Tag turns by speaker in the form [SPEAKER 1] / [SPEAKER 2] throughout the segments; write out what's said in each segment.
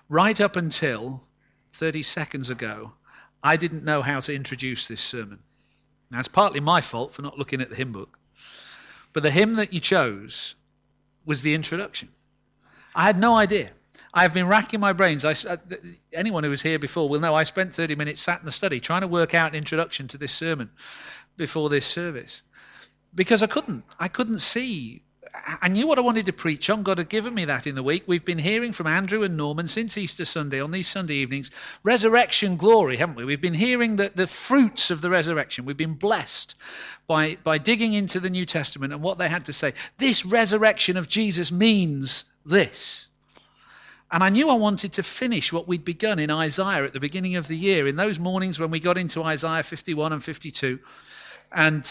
[SPEAKER 1] right up until 30 seconds ago, I didn't know how to introduce this sermon. Now, it's partly my fault for not looking at the hymn book. But the hymn that you chose was the introduction. I had no idea. I have been racking my brains. Anyone who was here before will know I spent 30 minutes sat in the study trying to work out an introduction to this sermon before this service. Because I couldn't see. I knew what I wanted to preach on. God had given me that in the week. We've been hearing from Andrew and Norman since Easter Sunday on these Sunday evenings. Resurrection glory, haven't we? We've been hearing the fruits of the resurrection. We've been blessed by digging into the New Testament and what they had to say. This resurrection of Jesus means this. And I knew I wanted to finish what we'd begun in Isaiah at the beginning of the year, in those mornings when we got into Isaiah 51 and 52. And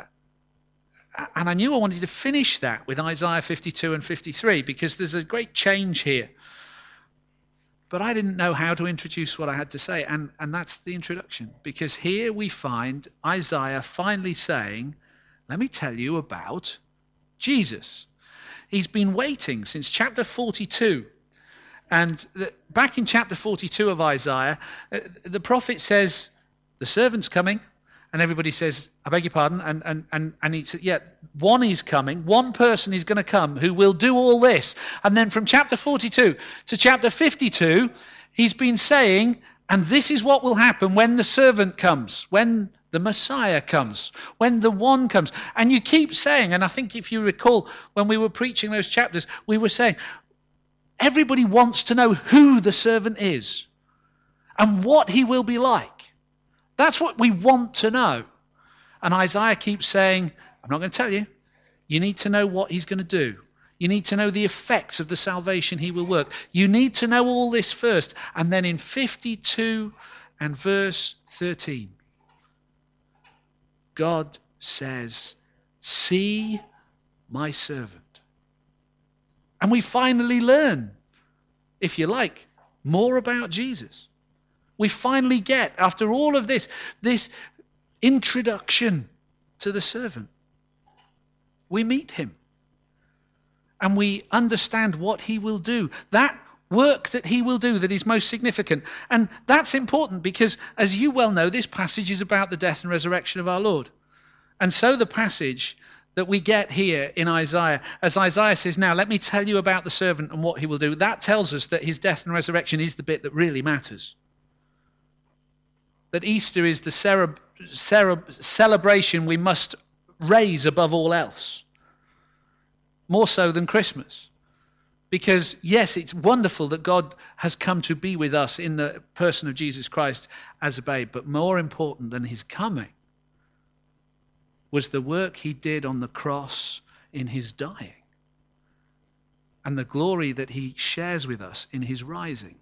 [SPEAKER 1] I knew I wanted to finish that with Isaiah 52 and 53 because there's a great change here. But I didn't know how to introduce what I had to say, and that's the introduction. Because here we find Isaiah finally saying, let me tell you about Jesus. He's been waiting since chapter 42. And back in chapter 42 of Isaiah, the prophet says, the servant's coming. And everybody says, I beg your pardon. And he said, yeah, one is coming. One person is going to come who will do all this. And then from chapter 42 to chapter 52, he's been saying, and this is what will happen when the servant comes, when the Messiah comes, when the one comes. And you keep saying, and I think if you recall when we were preaching those chapters, we were saying, everybody wants to know who the servant is and what he will be like. That's what we want to know. And Isaiah keeps saying, I'm not going to tell you. You need to know what he's going to do. You need to know the effects of the salvation he will work. You need to know all this first. And then in 52 and verse 13, God says, see my servant. And we finally learn, if you like, more about Jesus. We finally get, after all of this introduction to the servant, we meet him. And we understand what he will do. That work that he will do that is most significant. And that's important because, as you well know, this passage is about the death and resurrection of our Lord. And so the passage that we get here in Isaiah, as Isaiah says, now let me tell you about the servant and what he will do, that tells us that his death and resurrection is the bit that really matters. That Easter is the celebration we must raise above all else. More so than Christmas. Because, yes, it's wonderful that God has come to be with us in the person of Jesus Christ as a babe. But more important than his coming was the work he did on the cross in his dying. And the glory that he shares with us in his rising.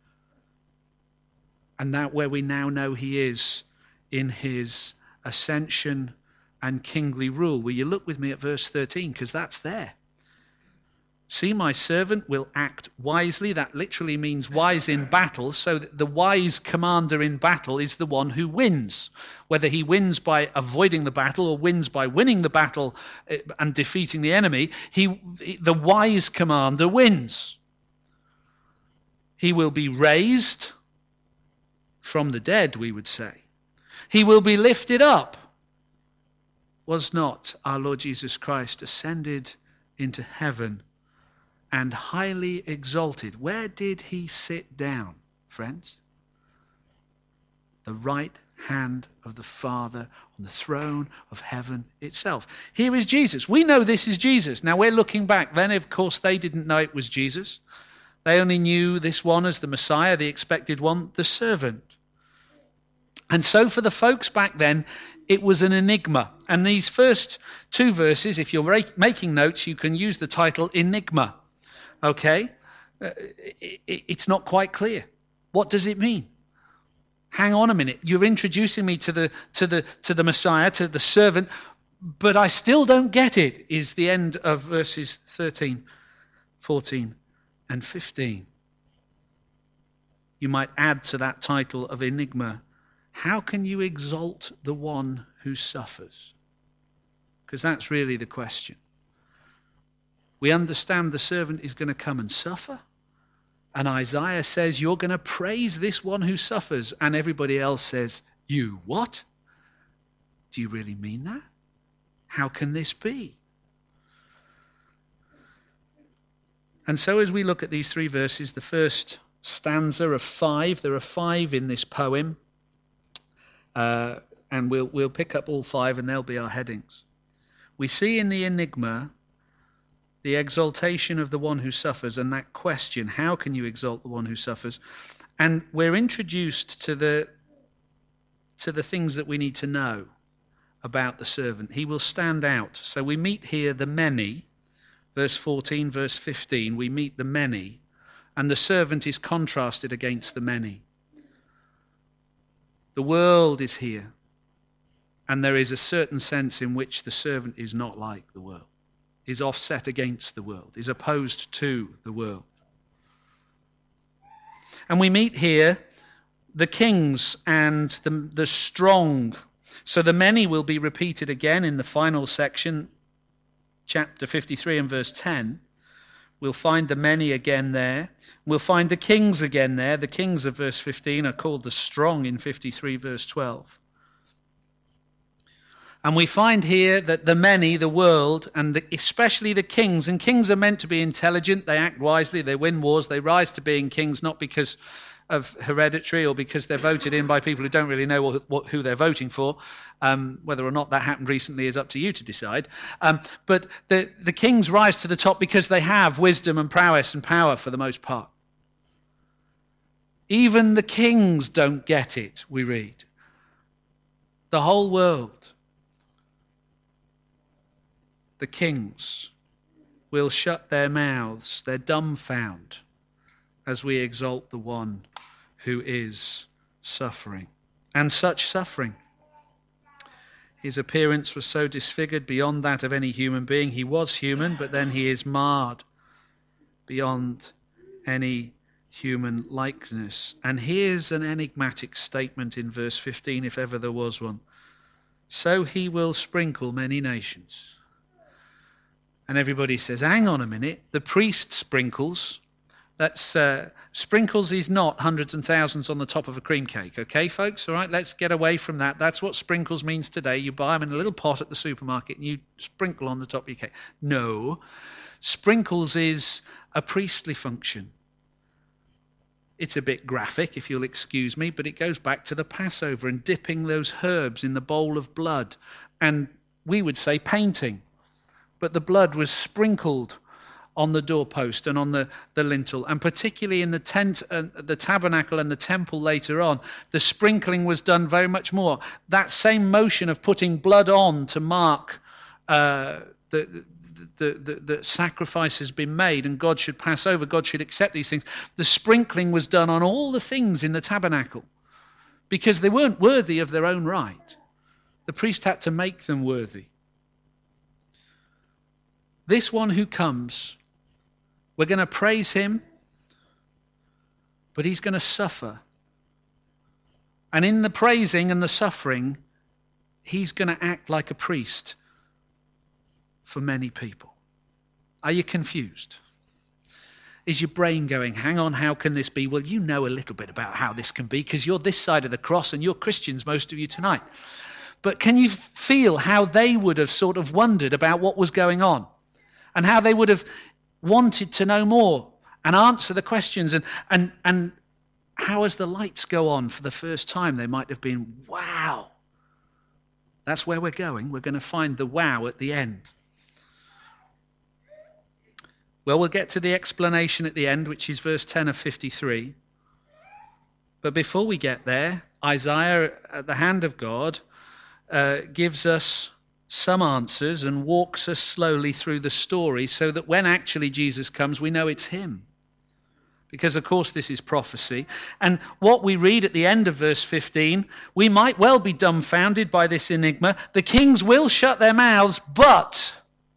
[SPEAKER 1] And that where we now know he is in his ascension and kingly rule. Will you look with me at verse 13? Because that's there. See, my servant will act wisely. That literally means wise in battle. So the wise commander in battle is the one who wins. Whether he wins by avoiding the battle or wins by winning the battle and defeating the enemy, the wise commander wins. He will be raised from the dead, we would say. He will be lifted up. Was not our Lord Jesus Christ ascended into heaven and highly exalted? Where did he sit down, friends? The right hand of the Father on the throne of heaven itself. Here is Jesus. We know this is Jesus. Now we're looking back. Then, of course, they didn't know it was Jesus. They only knew this one as the Messiah, the expected one, the servant. And so for the folks back then, it was an enigma. And these first two verses, if you're making notes, you can use the title Enigma. Okay? It's not quite clear. What does it mean? Hang on a minute. You're introducing me to the Messiah, to the servant, but I still don't get it, is the end of verses 13, 14, and 15. You might add to that title of Enigma, how can you exalt the one who suffers? Because that's really the question. We understand the servant is going to come and suffer, And Isaiah says, you're going to praise this one who suffers. And everybody else says, you what? Do you really mean that? How can this be? And so as we look at these 3 verses, the first stanza of 5, there are 5 in this poem, and we'll pick up all 5 and they'll be our headings. We see in the enigma the exaltation of the one who suffers, and that question, how can you exalt the one who suffers? And we're introduced to the things that we need to know about the servant. He will stand out. So we meet here the many, verse 14, verse 15, we meet the many, and the servant is contrasted against the many. The world is here, and there is a certain sense in which the servant is not like the world, is offset against the world, is opposed to the world. And we meet here the kings and the strong. So the many will be repeated again in the final section, chapter 53 and verse 10. We'll find the many again there. We'll find the kings again there. The kings of verse 15 are called the strong in 53 verse 12. And we find here that the many, the world, and especially the kings, and kings are meant to be intelligent, they act wisely, they win wars, they rise to being kings, not because of hereditary or because they're voted in by people who don't really know who they're voting for. Whether or not that happened recently is up to you to decide. But the kings rise to the top because they have wisdom and prowess and power for the most part. Even the kings don't get it, we read. The whole world, the kings, will shut their mouths, they're dumbfounded, as we exalt the one who is suffering. And such suffering. His appearance was so disfigured beyond that of any human being. He was human, but then he is marred beyond any human likeness. And here's an enigmatic statement in verse 15, if ever there was one. So he will sprinkle many nations. And everybody says, hang on a minute, the priest sprinkles. That's sprinkles is not hundreds and thousands on the top of a cream cake, okay, folks? All right, let's get away from that. That's what sprinkles means today. You buy them in a little pot at the supermarket and you sprinkle on the top of your cake. No, sprinkles is a priestly function. It's a bit graphic, if you'll excuse me, but it goes back to the Passover and dipping those herbs in the bowl of blood. And we would say painting, but the blood was sprinkled on the doorpost and on the lintel, and particularly in the tent and the tabernacle and the temple later on, the sprinkling was done very much more. That same motion of putting blood on to mark the sacrifice has been made and God should pass over, God should accept these things. The sprinkling was done on all the things in the tabernacle because they weren't worthy of their own right. The priest had to make them worthy. This one who comes, we're going to praise him, but he's going to suffer. And in the praising and the suffering, he's going to act like a priest for many people. Are you confused? Is your brain going, hang on, how can this be? Well, you know a little bit about how this can be because you're this side of the cross and you're Christians, most of you tonight. But can you feel how they would have sort of wondered about what was going on? And how they would have wanted to know more and answer the questions. And how as the lights go on for the first time, they might have been, wow. That's where we're going. We're going to find the wow at the end. Well, we'll get to the explanation at the end, which is verse 10 of 53. But before we get there, Isaiah, at the hand of God, gives us some answers and walks us slowly through the story so that when actually Jesus comes, we know it's him. Because, of course, this is prophecy. And what we read at the end of verse 15, we might well be dumbfounded by this enigma. The kings will shut their mouths, but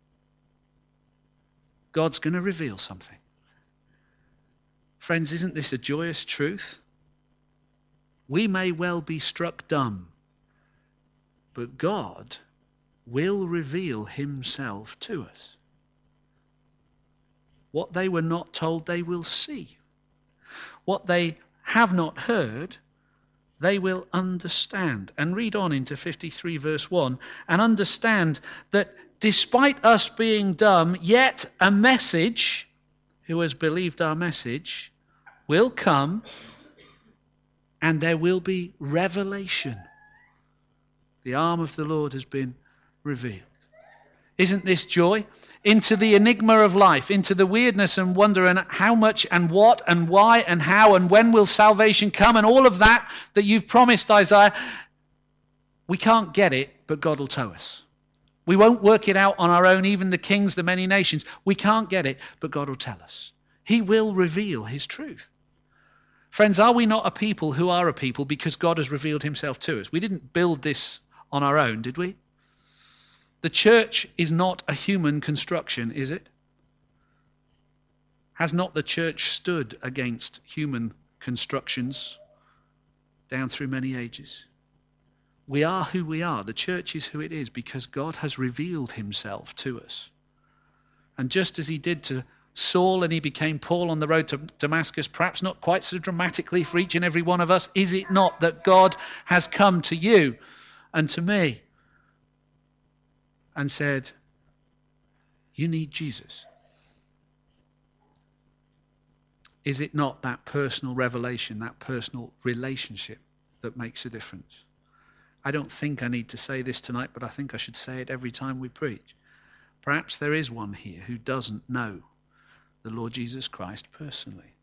[SPEAKER 1] God's going to reveal something. Friends, isn't this a joyous truth? We may well be struck dumb, but God will reveal himself to us. What they were not told, they will see. what they have not heard, they will understand. And read on into 53 verse 1 and understand that despite us being dumb, yet a message, who has believed our message, will come, and there will be revelation. The arm of the Lord has been revealed. Isn't this joy? Into the enigma of life, into the weirdness and wonder and how much and what and why and how and when will salvation come and all of that you've promised, Isaiah. We can't get it, but God will tell us. We won't work it out on our own, even the kings, the many nations. We can't get it, but God will tell us. He will reveal his truth. Friends, are we not a people who are a people because God has revealed himself to us? We didn't build this on our own, did we? The church is not a human construction, is it? Has not the church stood against human constructions down through many ages? We are who we are. The church is who it is because God has revealed himself to us. And just as he did to Saul and he became Paul on the road to Damascus, perhaps not quite so dramatically for each and every one of us, is it not that God has come to you and to me and said, you need Jesus? Is it not that personal revelation, that personal relationship that makes a difference? I don't think I need to say this tonight, but I think I should say it every time we preach. Perhaps there is one here who doesn't know the Lord Jesus Christ personally.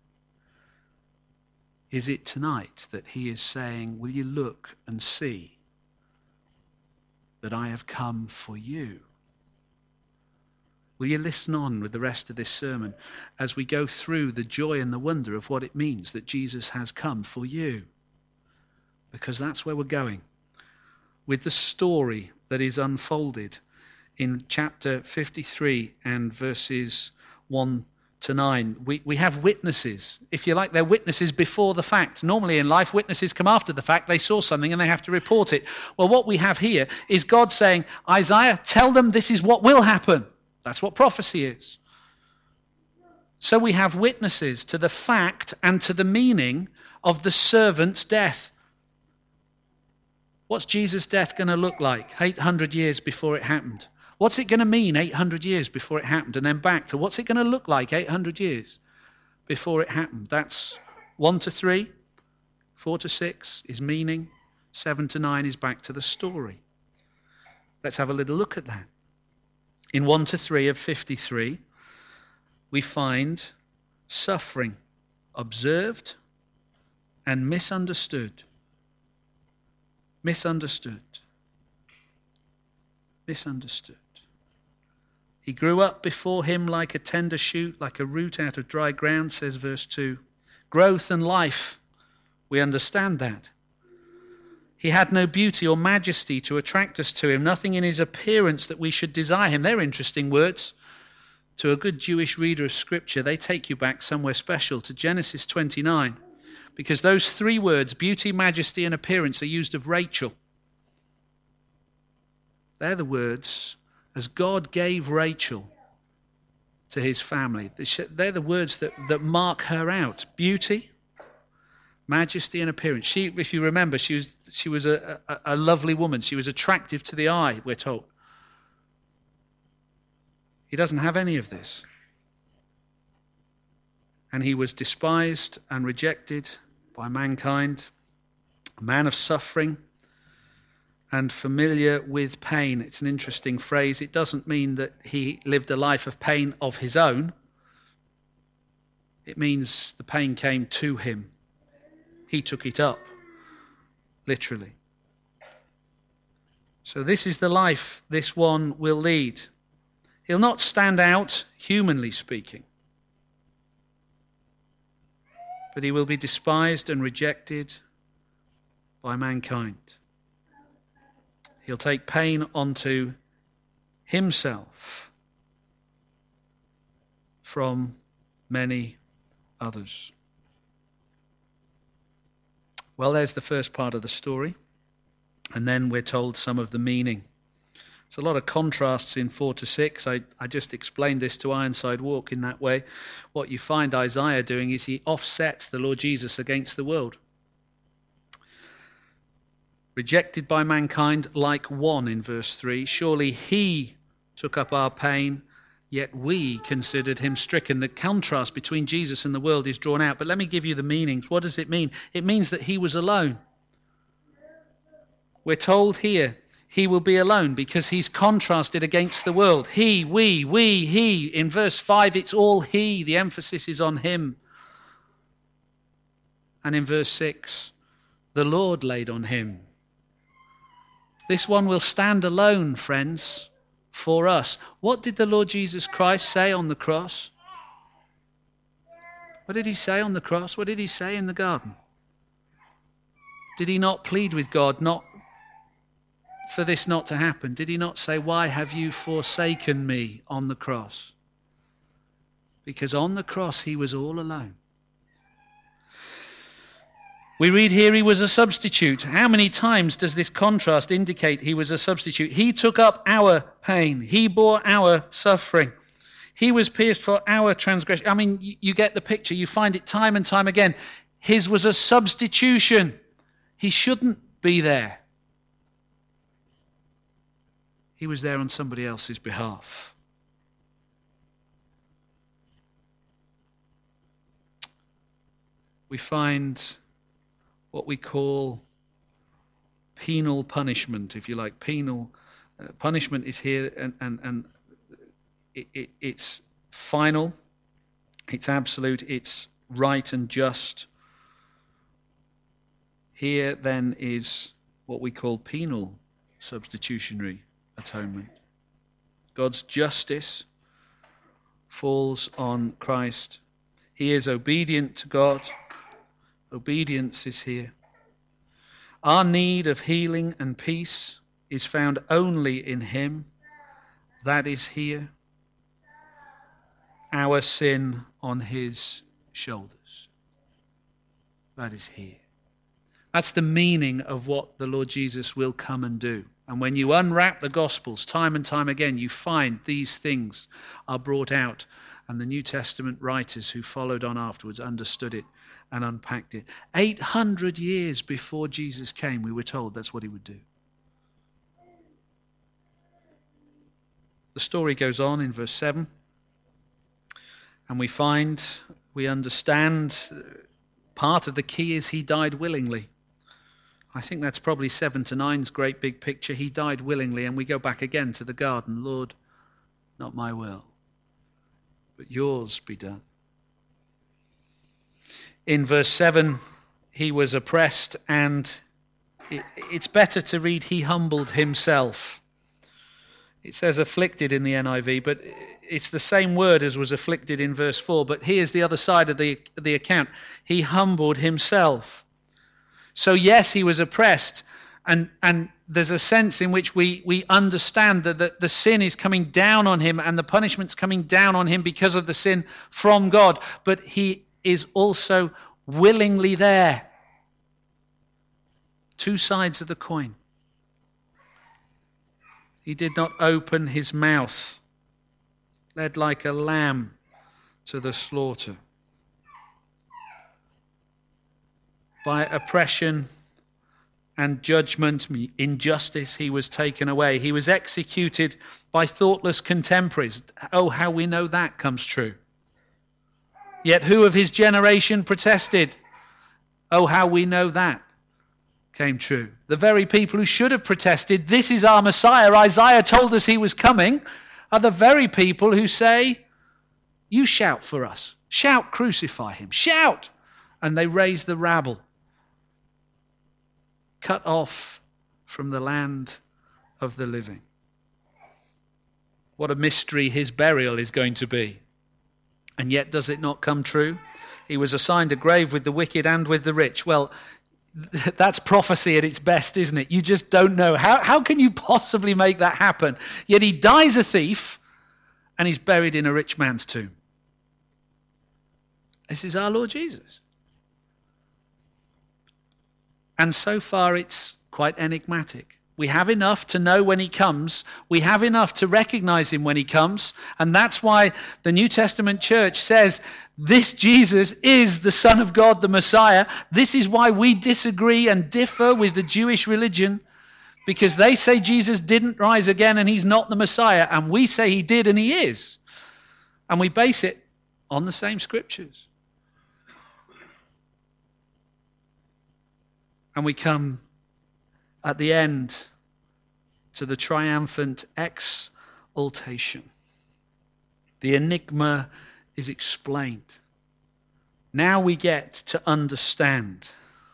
[SPEAKER 1] Is it tonight that he is saying, will you look and see that I have come for you? Will you listen on with the rest of this sermon as we go through the joy and the wonder of what it means that Jesus has come for you? Because that's where we're going with the story that is unfolded in chapter 53 and verses 1 to 9. We have witnesses. If you like, they're witnesses before the fact. Normally in life, witnesses come after the fact. They saw something and they have to report it. Well, what we have here is God saying, Isaiah, tell them this is what will happen. That's what prophecy is. So we have witnesses to the fact and to the meaning of the servant's death. What's Jesus' death going to look like 800 years before it happened? What's it going to mean 800 years before it happened? And then back to what's it going to look like 800 years before it happened? That's 1 to 3, 4 to 6 is meaning, 7 to 9 is back to the story. Let's have a little look at that. In 1 to 3 of 53, we find suffering observed and misunderstood. Misunderstood. He grew up before him like a tender shoot, like a root out of dry ground, says verse 2. Growth and life, we understand that. He had no beauty or majesty to attract us to him, nothing in his appearance that we should desire him. They're interesting words. To a good Jewish reader of Scripture, they take you back somewhere special to Genesis 29, because those three words, beauty, majesty, and appearance, are used of Rachel. They're the words as God gave Rachel to his family. They're the words that mark her out. Beauty, majesty, and appearance. She, if you remember, she was a lovely woman. She was attractive to the eye, we're told. He doesn't have any of this. And he was despised and rejected by mankind, a man of suffering and familiar with pain. It's an interesting phrase. It doesn't mean that he lived a life of pain of his own. It means the pain came to him. He took it up, literally. So this is the life this one will lead. He'll not stand out, humanly speaking, but he will be despised and rejected by mankind. He'll take pain onto himself from many others. Well, there's the first part of the story. And then we're told some of the meaning There's a lot of contrasts in 4 to 6. I just explained this to Ironside Walk in that way. What you find Isaiah doing is he offsets the Lord Jesus against the world. Rejected by mankind like one in verse 3. Surely he took up our pain, yet we considered him stricken. The contrast between Jesus and the world is drawn out. But let me give you the meanings. What does it mean? It means that he was alone. We're told here he will be alone because he's contrasted against the world. He, we, he. In verse 5, it's all he. The emphasis is on him. And in verse 6, the Lord laid on him. This one will stand alone, friends, for us. What did the Lord Jesus Christ say on the cross? What did he say on the cross? What did he say in the garden? Did he not plead with God not for this not to happen? Did he not say, why have you forsaken me on the cross? Because on the cross he was all alone. We read here he was a substitute. How many times does this contrast indicate he was a substitute? He took up our pain. He bore our suffering. He was pierced for our transgression. I mean, you get the picture. You find it time and time again. His was a substitution. He shouldn't be there. He was there on somebody else's behalf. We find what we call penal punishment, if you like. Penal punishment is here, and it's final, it's absolute, it's right and just. Here then is what we call penal substitutionary atonement. God's justice falls on Christ. He is obedient to God. Obedience is here. Our need of healing and peace is found only in him. That is here. Our sin on his shoulders. That is here. That's the meaning of what the Lord Jesus will come and do. And when you unwrap the Gospels time and time again, you find these things are brought out. And the New Testament writers who followed on afterwards understood it and unpacked it. 800 years before Jesus came, we were told that's what he would do. The story goes on in verse 7. And we understand part of the key is he died willingly. I think that's probably 7 to 9's great big picture. He died willingly, and we go back again to the garden. Lord, not my will, but yours be done. In verse 7, he was oppressed, and it's better to read he humbled himself. It says afflicted in the NIV, but it's the same word as was afflicted in verse 4. But here's the other side of the account. He humbled himself. So yes, he was oppressed, and there's a sense in which we understand that the sin is coming down on him and the punishment's coming down on him because of the sin from God. But he is also willingly there. Two sides of the coin. He did not open his mouth, led like a lamb to the slaughter. By oppression and judgment, injustice, he was taken away. He was executed by thoughtless contemporaries. Oh, how we know that comes true. Yet who of his generation protested? Oh, how we know that came true. The very people who should have protested, this is our Messiah, Isaiah told us he was coming, are the very people who say, you shout for us. Shout, crucify him. Shout! And they raise the rabble. Cut off from the land of the living. What a mystery his burial is going to be. And yet does it not come true? He was assigned a grave with the wicked and with the rich. Well, that's prophecy at its best, isn't it? You just don't know. How can you possibly make that happen? Yet he dies a thief and he's buried in a rich man's tomb. This is our Lord Jesus. And so far it's quite enigmatic. We have enough to know when he comes. We have enough to recognize him when he comes. And that's why the New Testament church says this Jesus is the Son of God, the Messiah. This is why we disagree and differ with the Jewish religion, because they say Jesus didn't rise again and he's not the Messiah. And we say he did and he is. And we base it on the same scriptures. And we come at the end to the triumphant exaltation. The enigma is explained. Now we get to understand.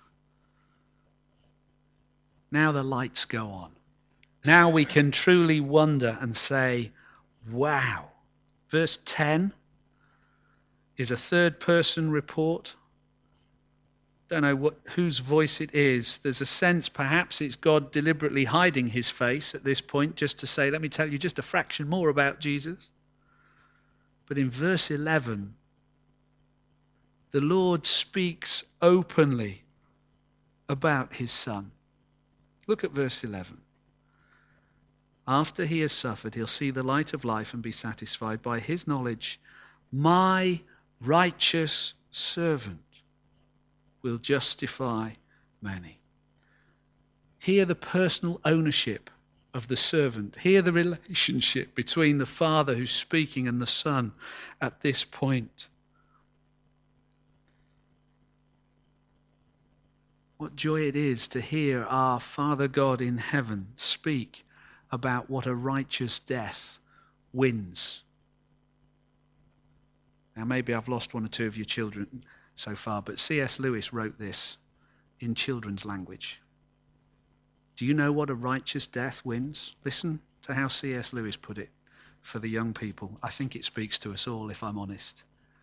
[SPEAKER 1] Now the lights go on. Now we can truly wonder and say, wow. Verse 10 is a third-person report. Don't know whose voice it is. There's a sense perhaps it's God deliberately hiding his face at this point just to say, let me tell you just a fraction more about Jesus. But in verse 11, the Lord speaks openly about his Son. Look at verse 11. After he has suffered, he'll see the light of life and be satisfied. By his knowledge, my righteous servant will justify many. Hear the personal ownership of the servant. Hear the relationship between the Father who's speaking and the Son at this point. What joy it is to hear our Father God in heaven speak about what a righteous death wins. Now maybe I've lost one or two of your children so far, but C.S. Lewis wrote this in children's language. Do you know what a righteous death wins? Listen to how C.S. Lewis put it for the young people. I think it speaks to us all, if I'm honest.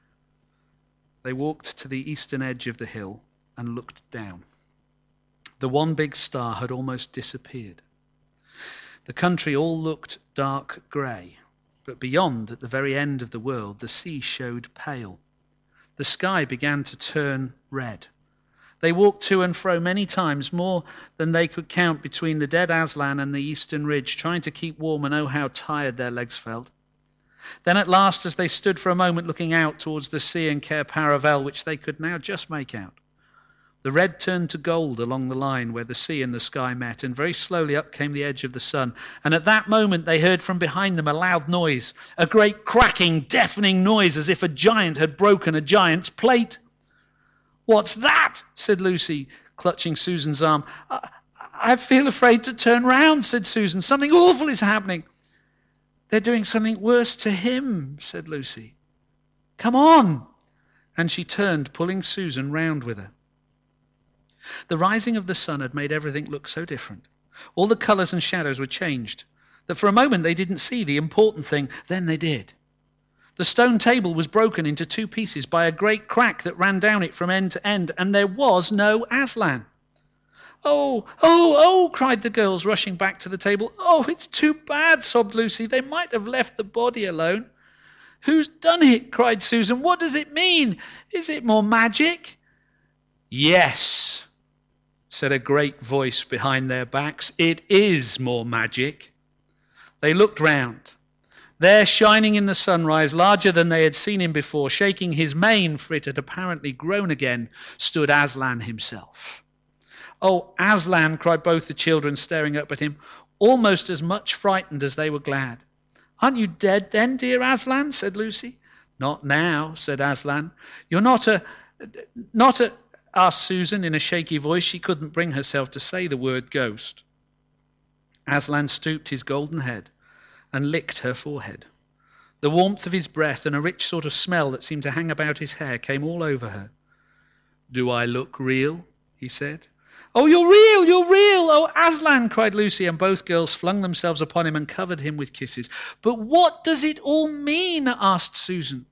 [SPEAKER 1] They walked to the eastern edge of the hill and looked down. The one big star had almost disappeared. The country all looked dark grey, but beyond, at the very end of the world, the sea showed pale. The sky began to turn red. They walked to and fro many times, more than they could count, between the dead Aslan and the eastern ridge, trying to keep warm, and oh, how tired their legs felt. Then at last, as they stood for a moment looking out towards the sea and Cair Paravel, which they could now just make out, the red turned to gold along the line where the sea and the sky met, and very slowly up came the edge of the sun. And at that moment they heard from behind them a loud noise, a great cracking, deafening noise, as if a giant had broken a giant's plate. "What's that?" said Lucy, clutching Susan's arm. I feel afraid to turn round," said Susan. "Something awful is happening." "They're doing something worse to him," said Lucy. "Come on." And she turned, pulling Susan round with her. The rising of the sun had made everything look so different. All the colours and shadows were changed, that for a moment they didn't see the important thing. Then they did. The stone table was broken into two pieces by a great crack that ran down it from end to end, and there was no Aslan. "Oh, oh, oh," cried the girls, rushing back to the table. "Oh, it's too bad," sobbed Lucy. "They might have left the body alone." "Who's done it?" cried Susan. "What does it mean? Is it more magic?" "Yes," said a great voice behind their backs. "It is more magic." They looked round. There, shining in the sunrise, larger than they had seen him before, shaking his mane, for it had apparently grown again, stood Aslan himself. "Oh, Aslan," cried both the children, staring up at him, almost as much frightened as they were glad. "Aren't you dead then, dear Aslan?" said Lucy. "Not now," said Aslan. "You're not a... asked Susan in a shaky voice. She couldn't bring herself to say the word ghost. Aslan stooped his golden head and licked her forehead. The warmth of his breath and a rich sort of smell that seemed to hang about his hair came all over her. "Do I look real?" he said. "Oh, you're real, you're real! Oh, Aslan!" cried Lucy, and both girls flung themselves upon him and covered him with kisses. "But what does it all mean?" asked Susan.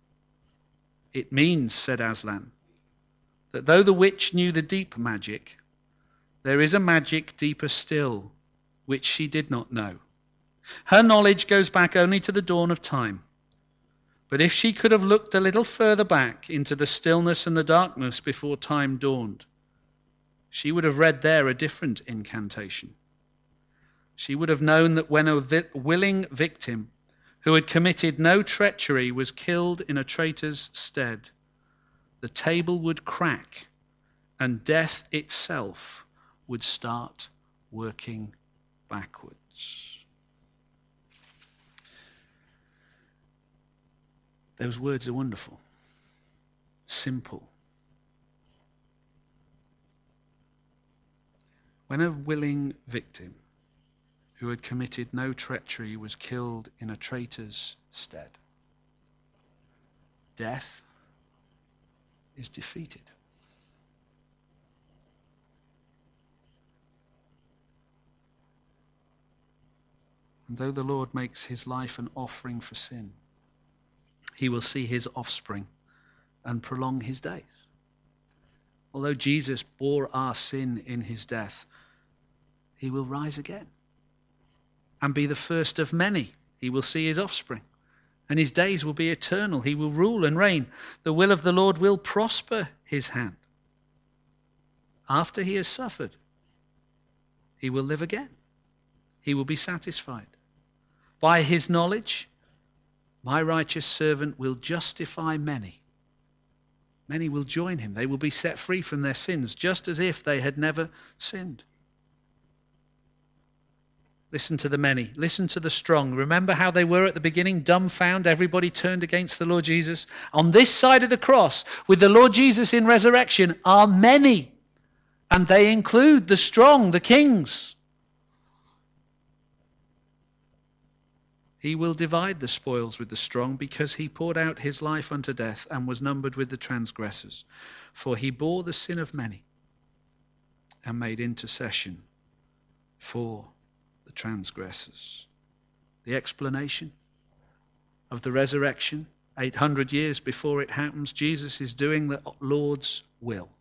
[SPEAKER 1] "It means," said Aslan, "that though the witch knew the deep magic, there is a magic deeper still, which she did not know. Her knowledge goes back only to the dawn of time. But if she could have looked a little further back into the stillness and the darkness before time dawned, she would have read there a different incantation. she would have known that when a willing victim who had committed no treachery was killed in a traitor's stead, the table would crack and death itself would start working backwards. Those words are wonderful, simple. When a willing victim who had committed no treachery was killed in a traitor's stead, death is defeated. And though the Lord makes his life an offering for sin, he will see his offspring and prolong his days. Although Jesus bore our sin in his death, he will rise again and be the first of many. He will see his offspring, and his days will be eternal. He will rule and reign. The will of the Lord will prosper his hand. After he has suffered, he will live again. He will be satisfied. By his knowledge, my righteous servant will justify many. Many will join him. They will be set free from their sins, just as if they had never sinned. Listen to the many. Listen to the strong. Remember how they were at the beginning, dumbfounded. Everybody turned against the Lord Jesus. On this side of the cross, with the Lord Jesus in resurrection, are many. And they include the strong, the kings. He will divide the spoils with the strong, because he poured out his life unto death and was numbered with the transgressors. For he bore the sin of many and made intercession for the transgressors. The explanation of the resurrection, 800 years before it happens, Jesus is doing the Lord's will.